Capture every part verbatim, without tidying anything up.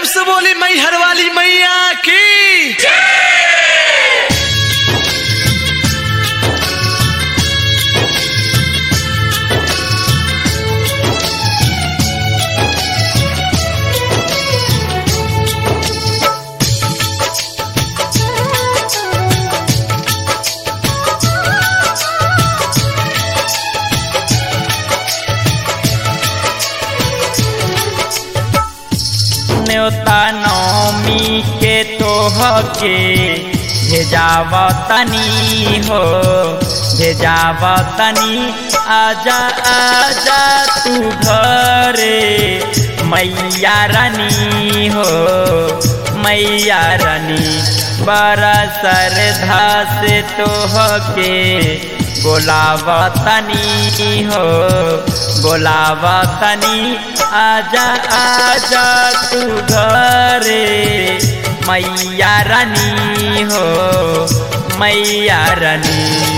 से बोली मैहर वाली मैया की न्योता नौमी के तोह के भेजाव तनी हो भेजाव तनी आजा आजा तू घरे मैया रानी हो मैया रानी बड़ा श्रद्धा से तोह के बोलाव तनी हो बोलाव तनी आजा आजा तू घरे मैया रानी हो मैया रानी।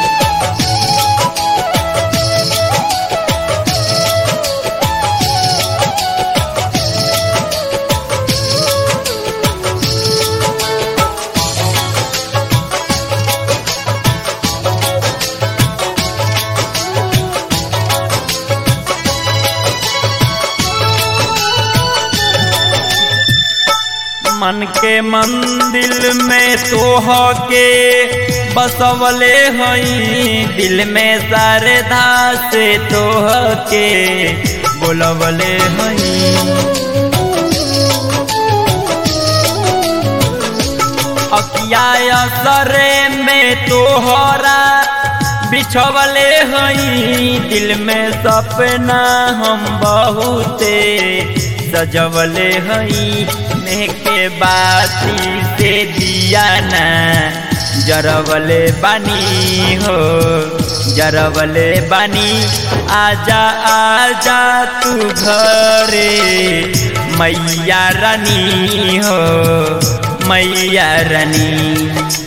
मन के मंदिर में तोह के बसवले हई दिल में श्रद्धा से तोह के बोलवले हई अकिया सरे में तोहरा बिछवले हई दिल में सपना हम बहुते सजवले हई के बाती से दिया ना जरवले बानी हो जरवले बानी आजा आजा तू घरे मैया रानी हो मैया रानी।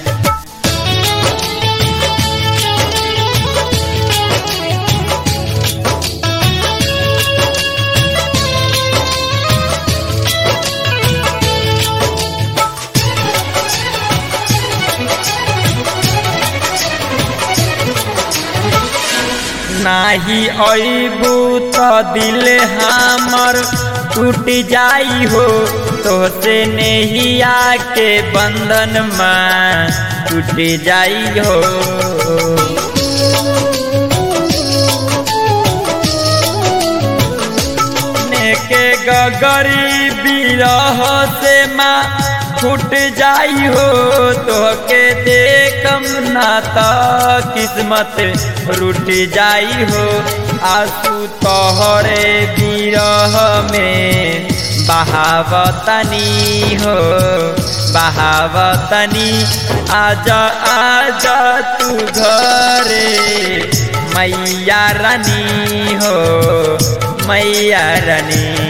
नाही अबू तो दिल हमर टूट जाई हो तोहसे नैया के बंधन में टूट जाई हो नेके गरीबी रह से माँ फूट जाई हो तो के देखम ना तो किस्मत रूठ जाई हो आंसू तोहरे बिरह में बहावतनी हो बहावतनी आजा आजा तू घरे मैया रानी हो मैया रानी।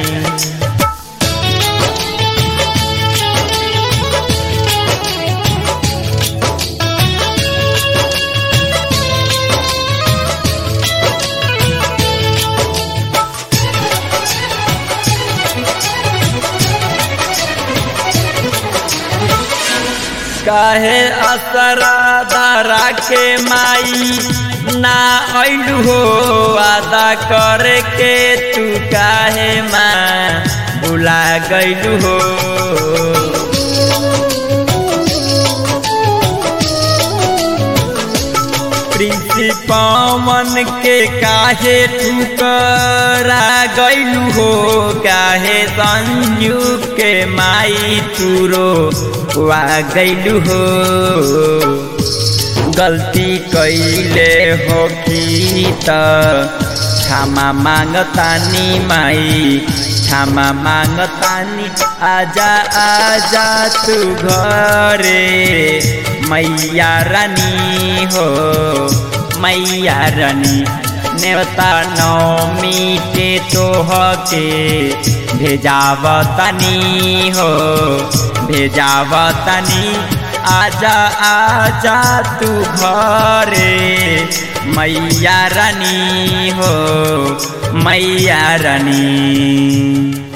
काहे असरा दारा के माई ना आइलू हो आदा करे के तू काहे माँ भुला गइलू हो पवन के काहे ठुकरा गइलू हो काहे संजू के माई तुरो वा गइलू हो गलती कइले हो की त क्षमा मांगतानी माई क्षमा मांगतानी आजा आजा तू घरे मैया रानी हो मैया रानी। नेवता नौमी के तोह के भेजावतनी हो भेजावतनी आजा आजा तू घरे मैया रानी हो मैया रानी।